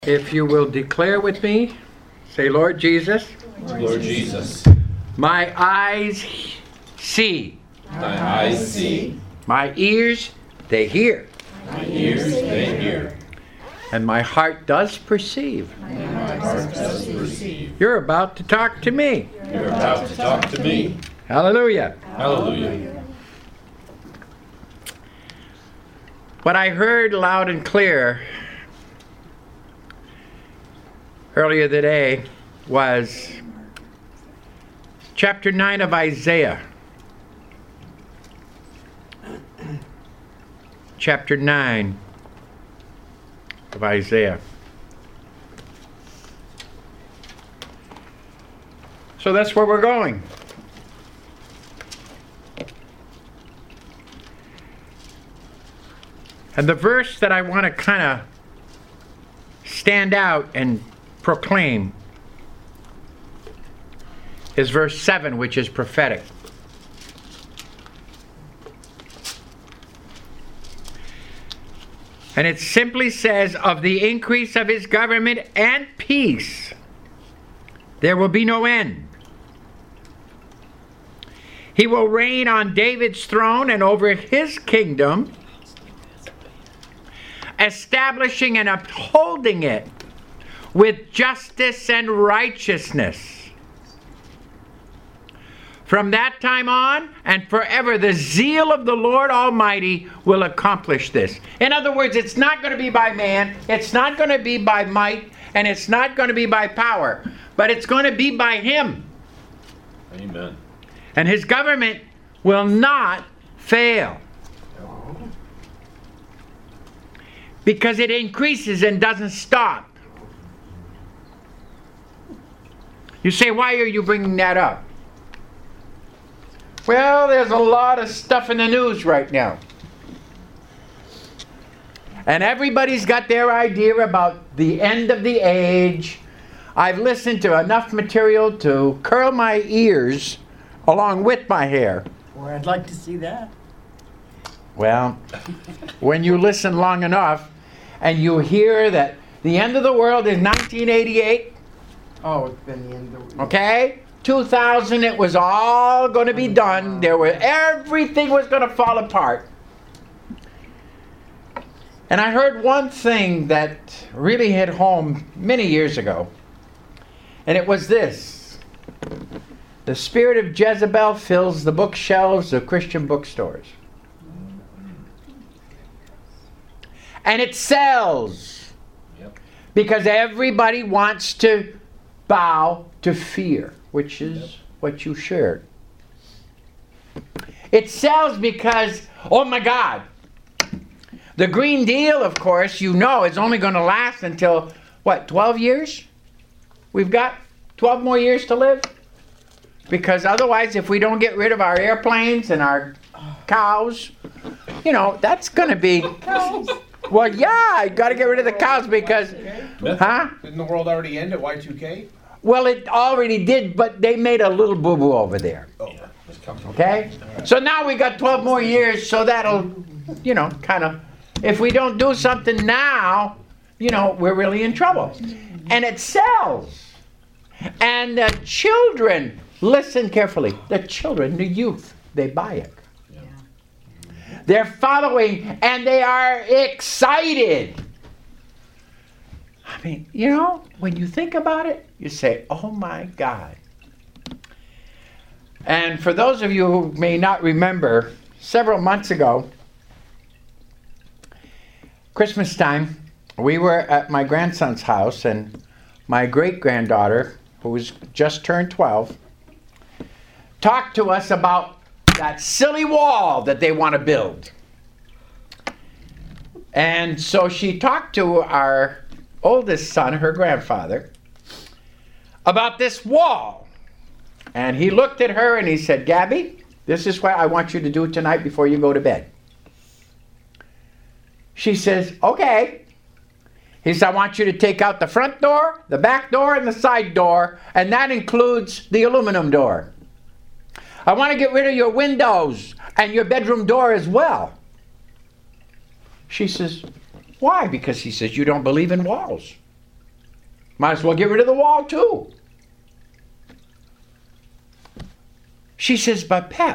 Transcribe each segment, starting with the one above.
If you will declare with me, say, Lord Jesus, Lord Jesus, my eyes see, my eyes see, my ears, they hear, my ears, they hear, and my heart does perceive. my heart does perceive. You're about to talk to me. You're about to talk to me. Hallelujah. Hallelujah. What I heard loud and clear earlier today was chapter 9 of Isaiah. Chapter 9 of Isaiah. So that's where we're going. And the verse that I want to kind of stand out and proclaim is verse 7, which is prophetic. And it simply says, of the increase of his government and peace, there will be no end. He will reign on David's throne and over his kingdom, establishing and upholding it with justice and righteousness. From that time on and forever, the zeal of the Lord Almighty will accomplish this. In other words, it's not going to be by man, it's not going to be by might, and it's not going to be by power, but it's going to be by Him. Amen. And His government will not fail. Because it increases and doesn't stop. You say, why are you bringing that up? Well, there's a lot of stuff in the news right now. And everybody's got their idea about the end of the age. I've listened to enough material to curl my ears along with my hair. Well, I'd like to see that. Well, when you listen long enough and you hear that the end of the world is 1988, Oh, it's been the end of the okay? 2000, it was all going to be done. Everything was going to fall apart. And I heard one thing that really hit home many years ago. And it was this. The spirit of Jezebel fills the bookshelves of Christian bookstores. And it sells. Yep. Because everybody wants to bow to fear, which is what you shared. It sells because, oh my God, the Green Deal, of course, you know, is only going to last until, what, 12 years? We've got 12 more years to live? Because otherwise, if we don't get rid of our airplanes and our cows, you know, that's going to be... Well, yeah, you got to get rid of the cows because... Huh? Didn't the world already end at Y2K? Well, it already did, but they made a little boo-boo over there. Oh. Okay? So now we got 12 more years, so that'll, you know, kind of... If we don't do something now, you know, we're really in trouble. And it sells. And the children, listen carefully, the children, the youth, they buy it. They're following and they are excited. I mean, you know, when you think about it, you say, oh my God. And for those of you who may not remember, several months ago, Christmas time, we were at my grandson's house and my great-granddaughter, who was just turned 12, talked to us about that silly wall that they want to build. And so she talked to our oldest son, her grandfather, about this wall. And he looked at her and he said, Gabby, this is what I want you to do tonight before you go to bed. She says, okay. He said, I want you to take out the front door, the back door, and the side door, and that includes the aluminum door. I want to get rid of your windows and your bedroom door as well. She says, Why? Because he says, you don't believe in walls. Might as well get rid of the wall too. She says, but Pep,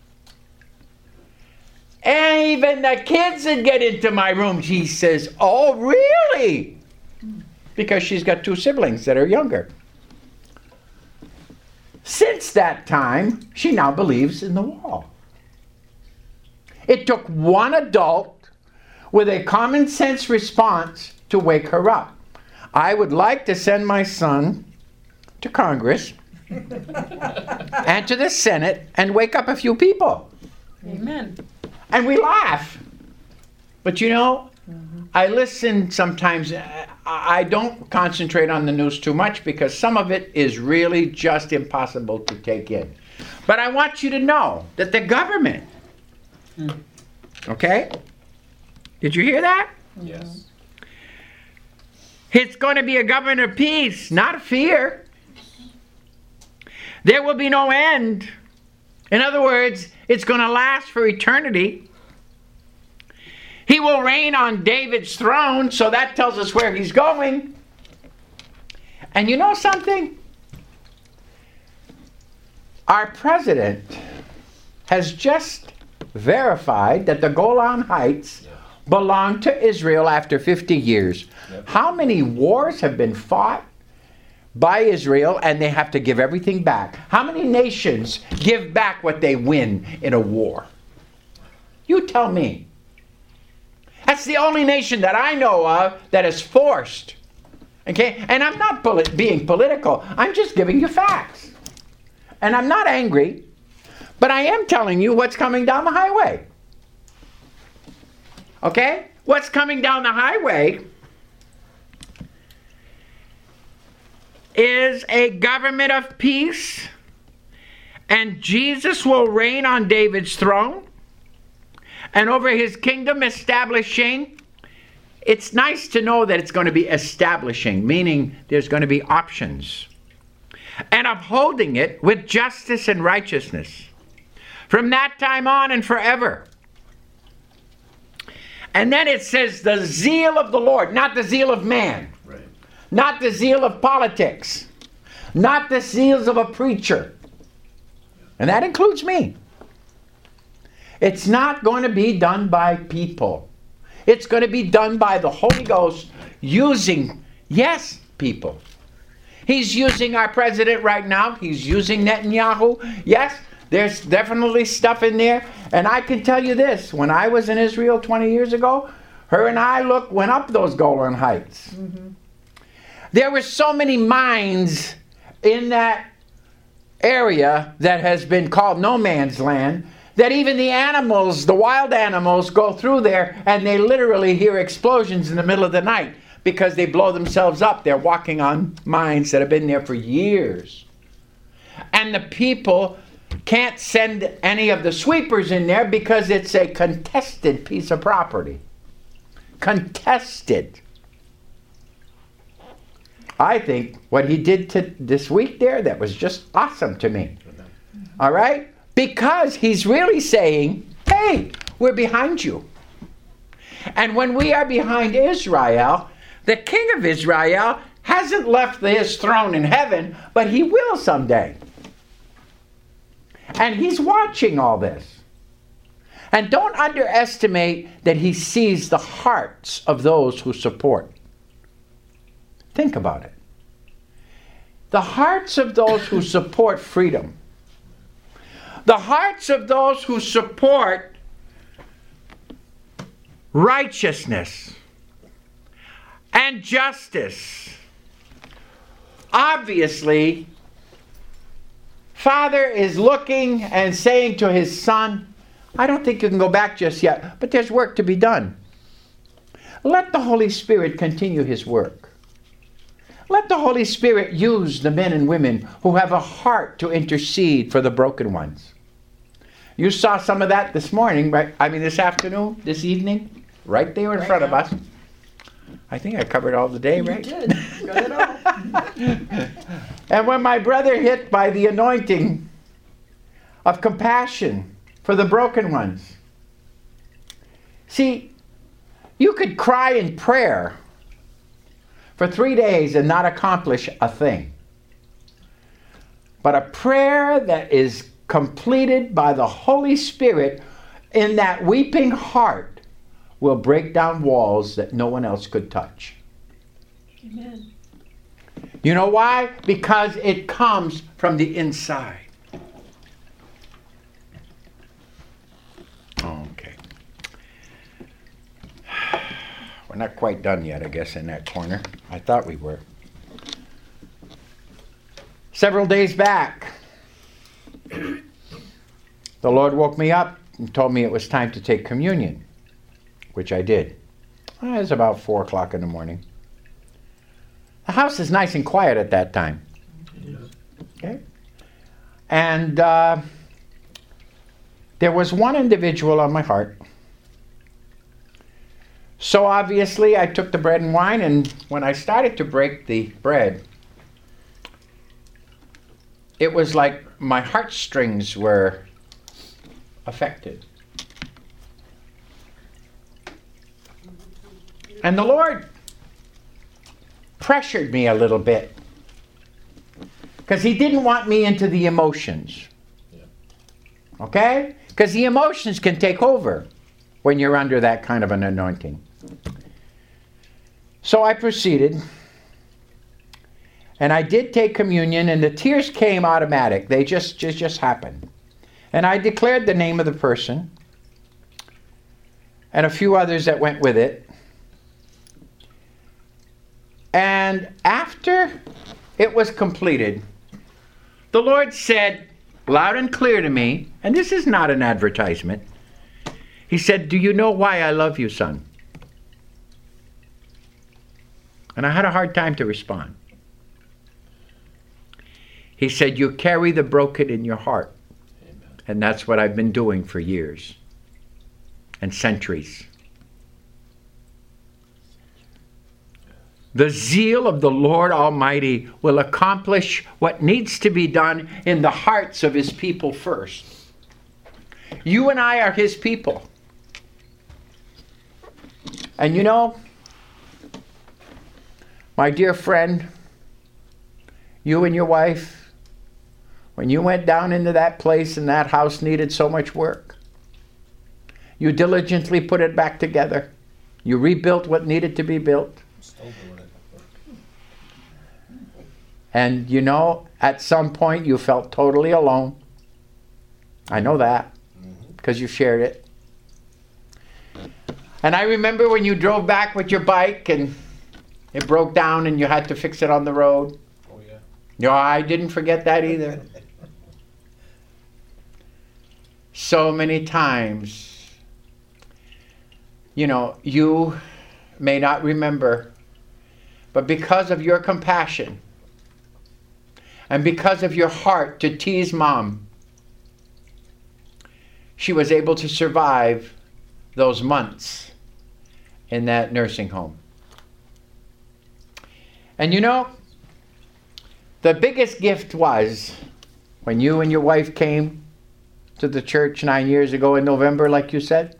even the kids would get into my room. She says, oh, really? Because she's got 2 siblings that are younger. Since that time, she now believes in the wall. It took one adult with a common sense response to wake her up. I would like to send my son to Congress and to the Senate and wake up a few people. Amen. And we laugh. But you know, I listen sometimes. I don't concentrate on the news too much because some of it is really just impossible to take in. But I want you to know that the government, okay? Did you hear that? Yes. It's going to be a government of peace, not fear. There will be no end. In other words, it's going to last for eternity. He will reign on David's throne, so that tells us where he's going. And you know something? Our president has just verified that the Golan Heights belong to Israel after 50 years. Yep. How many wars have been fought by Israel and they have to give everything back? How many nations give back what they win in a war? You tell me. That's the only nation that I know of that is forced. Okay? And I'm not being political. I'm just giving you facts. And I'm not angry, but I am telling you what's coming down the highway. Okay? What's coming down the highway is a government of peace, and Jesus will reign on David's throne and over his kingdom establishing. It's nice to know that it's going to be establishing, meaning there's going to be options, and upholding it with justice and righteousness from that time on and forever. And then it says the zeal of the Lord, not the zeal of man. Right. Not the zeal of politics. Not the zeals of a preacher. And that includes me. It's not going to be done by people. It's going to be done by the Holy Ghost using, yes, people. He's using our president right now. He's using Netanyahu. Yes, there's definitely stuff in there. And I can tell you this. When I was in Israel 20 years ago, her and I went up those Golan Heights. Mm-hmm. There were so many mines in that area that has been called no man's land that even the animals, the wild animals, go through there and they literally hear explosions in the middle of the night because they blow themselves up. They're walking on mines that have been there for years. And the people can't send any of the sweepers in there because it's a contested piece of property. Contested. I think what he did this week there, that was just awesome to me. All right? Because he's really saying, hey, we're behind you. And when we are behind Israel, the king of Israel hasn't left his throne in heaven, but he will someday. And he's watching all this. And don't underestimate that he sees the hearts of those who support. Think about it. The hearts of those who support freedom. The hearts of those who support righteousness and justice. Obviously, Father is looking and saying to his son, I don't think you can go back just yet, but there's work to be done. Let the Holy Spirit continue his work. Let the Holy Spirit use the men and women who have a heart to intercede for the broken ones. You saw some of that this morning, right? I mean this afternoon, this evening, right there in front of us. I think I covered all the day, right? You did. Got it all. And when my brother hit by the anointing of compassion for the broken ones. See, you could cry in prayer for 3 days and not accomplish a thing. But a prayer that is completed by the Holy Spirit in that weeping heart will break down walls that no one else could touch. Amen. You know why? Because it comes from the inside. Okay. We're not quite done yet, I guess, in that corner. I thought we were. Several days back, the Lord woke me up and told me it was time to take communion, which I did. It was about 4 o'clock in the morning. The house is nice and quiet at that time. Okay? And there was one individual on my heart. So obviously I took the bread and wine, and when I started to break the bread, it was like my heartstrings were affected. And the Lord pressured me a little bit because He didn't want me into the emotions. Okay? Because the emotions can take over when you're under that kind of an anointing. So I proceeded, and I did take communion, and the tears came automatic. They just happened. And I declared the name of the person and a few others that went with it. And after it was completed, the Lord said loud and clear to me, and this is not an advertisement. He said, "Do you know why I love you, son?" And I had a hard time to respond. He said, "You carry the broken in your heart." Amen. And that's what I've been doing for years and centuries. The zeal of the Lord Almighty will accomplish what needs to be done in the hearts of His people first. You and I are His people. And you know, my dear friend, you and your wife, when you went down into that place and that house needed so much work, you diligently put it back together. You rebuilt what needed to be built. And you know, at some point you felt totally alone. I know that because you shared it. And I remember when you drove back with your bike and it broke down and you had to fix it on the road. Oh, yeah. No, I didn't forget that either. So many times, you know, you may not remember, but because of your compassion and because of your heart to tease Mom, she was able to survive those months in that nursing home. And you know, the biggest gift was when you and your wife came to the church 9 years ago in November, like you said.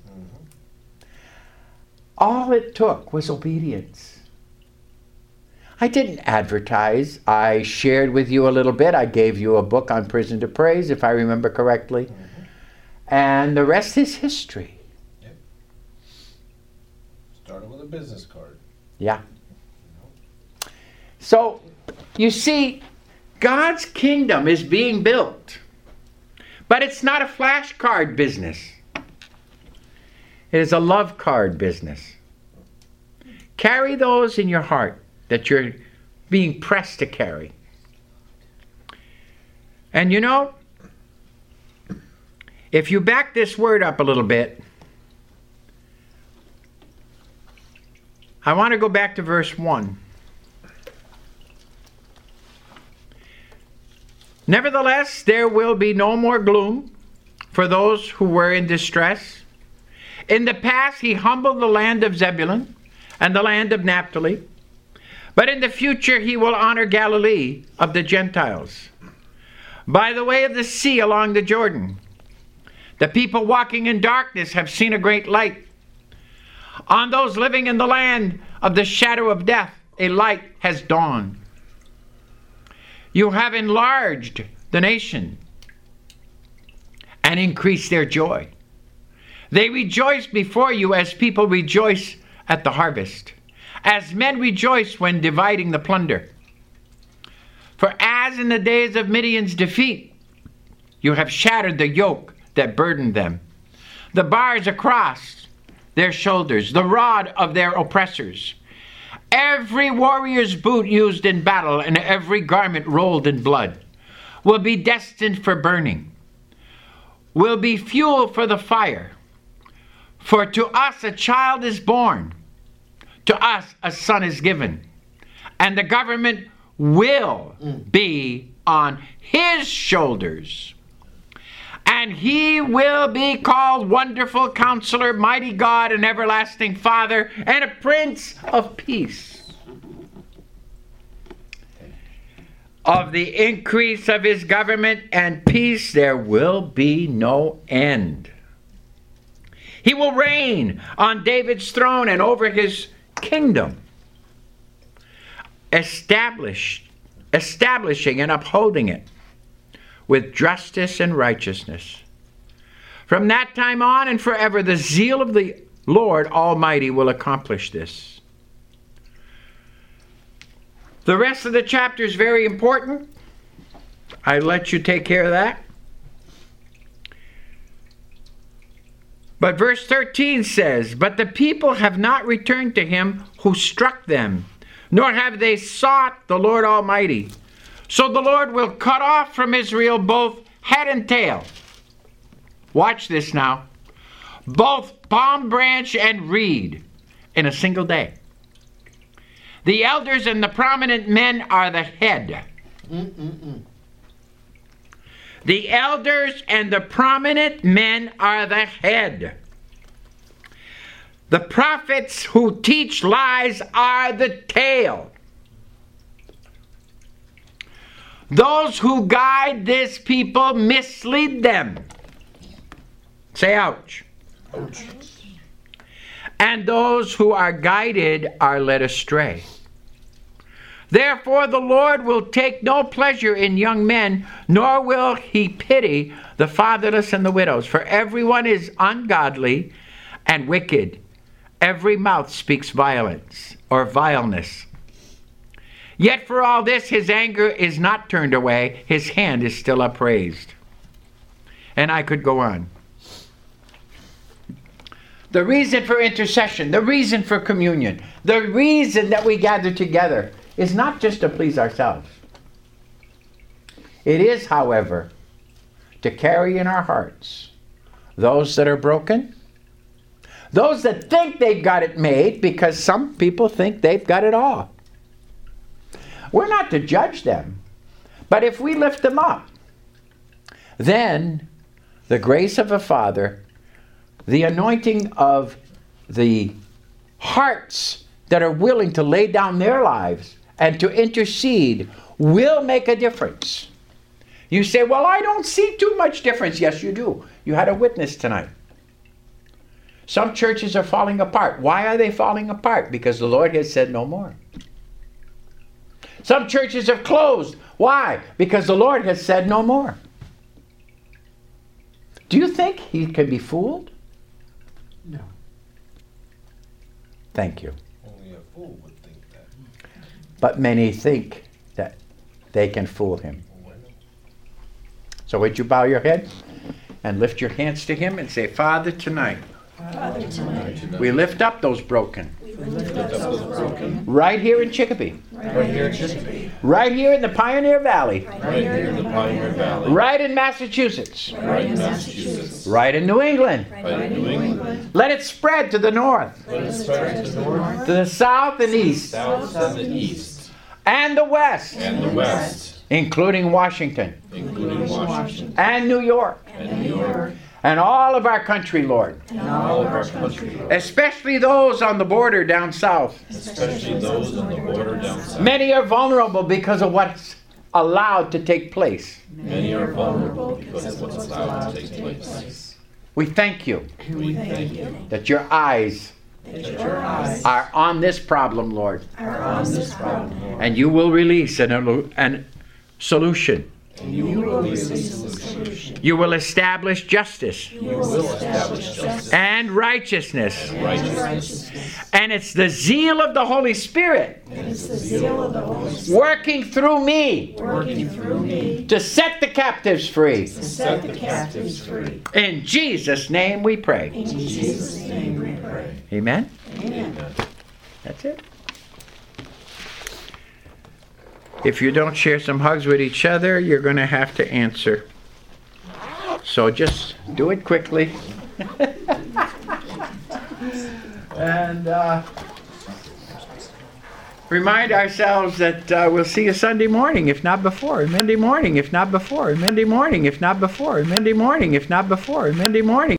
All it took was obedience. I didn't advertise. I shared with you a little bit. I gave you a book on Prison to Praise, if I remember correctly. And the rest is history. Yep. Started with a business card. Yeah. So, you see, God's kingdom is being built. But it's not a flashcard business. It is a love card business. Carry those in your heart that you're being pressed to carry. And you know, if you back this word up a little bit, I want to go back to verse 1. Nevertheless, there will be no more gloom for those who were in distress. In the past, He humbled the land of Zebulun and the land of Naphtali. But in the future, He will honor Galilee of the Gentiles. By the way of the sea along the Jordan, the people walking in darkness have seen a great light. On those living in the land of the shadow of death, a light has dawned. You have enlarged the nation and increased their joy. They rejoice before you as people rejoice at the harvest, as men rejoice when dividing the plunder. For as in the days of Midian's defeat, you have shattered the yoke that burdened them, the bars across their shoulders, the rod of their oppressors. Every warrior's boot used in battle and every garment rolled in blood will be destined for burning, will be fuel for the fire. For to us a child is born, to us a son is given, and the government will be on his shoulders. And he will be called Wonderful Counselor, Mighty God, and Everlasting Father, and a Prince of Peace. Of the increase of his government and peace there will be no end. He will reign on David's throne and over his kingdom, establishing and upholding it with justice and righteousness. From that time on and forever, the zeal of the Lord Almighty will accomplish this. The rest of the chapter is very important. I let you take care of that. But verse 13 says, "But the people have not returned to him who struck them, nor have they sought the Lord Almighty. So the Lord will cut off from Israel both head and tail." Watch this now. "Both palm branch and reed in a single day. The elders and the prominent men are the head." The elders and the prominent men are the head. The prophets who teach lies are the tail. Those who guide this people mislead them. Say ouch. Ouch. And those who are guided are led astray. Therefore the Lord will take no pleasure in young men, nor will he pity the fatherless and the widows. For everyone is ungodly and wicked. Every mouth speaks violence or vileness. Yet for all this his anger is not turned away. His hand is still upraised. And I could go on. The reason for intercession, the reason for communion, the reason that we gather together is not just to please ourselves. It is, however, to carry in our hearts those that are broken, those that think they've got it made, because some people think they've got it all. We're not to judge them, but if we lift them up, then the grace of the Father, the anointing of the hearts that are willing to lay down their lives and to intercede will make a difference. You say, "Well, I don't see too much difference." Yes, you do. You had a witness tonight. Some churches are falling apart. Why are they falling apart? Because the Lord has said no more. Some churches have closed. Why? Because the Lord has said no more. Do you think he can be fooled? No. Thank you. Only a fool would think that. But many think that they can fool him. So would you bow your head and lift your hands to him and say, "Father, tonight, Father, tonight, we lift up those broken. we lift up those broken, Right here in Chicopee. right here in Chicopee, Right here in the Pioneer Valley. Right here in the Pioneer Valley. Right in Massachusetts. Right in Massachusetts. Right in New England. Right in New England. Let it spread to the north, Let it spread to the north, to the south and east, south, and the east, and the west, and the west, including Washington including Washington and New York, and New York, and all of our country, Lord. and all of our country, Especially those on the border down south. especially those on the border down south. Many are vulnerable because of what's allowed to take place. Many are vulnerable because of what's allowed to take place. We thank you we thank you that your eyes that your eyes are on this problem, Lord, are on this problem, and you will release an solution. and you will release a solution. You will establish justice You will establish justice and righteousness. and righteousness. And it's the zeal of the Holy Spirit And it's the zeal of the Holy Spirit working through me working through me to set the captives free. to set the captives free. In Jesus' name we pray. In Jesus' name we pray. Amen? Amen. That's it. If you don't share some hugs with each other, you're going to have to answer. So just do it quickly. And remind ourselves that we'll see you Sunday morning, if not before. Monday morning, if not before. Monday morning, if not before. Monday morning, if not before. Monday morning.